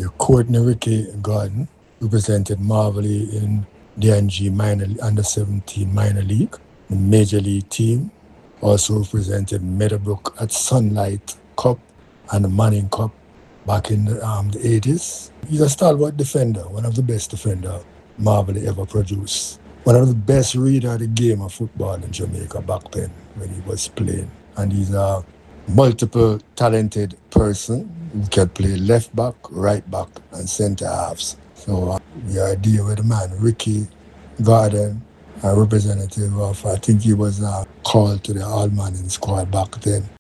Courtney Ricky Gordon represented Marvelly in DNG under 17 minor league, the major league team. Also represented Meadowbrook at Sunlight Cup and the Manning Cup back in the 80s. He's a stalwart defender, one of the best defender Marvelly ever produced. One of the best reader of the game of football in Jamaica back then when he was playing. And he's a multiple talented person who can play left back, right back, and centre halves. So we are dealing with the man, Ricky Gordon, a representative of, I think he was called to the All-Manning squad back then.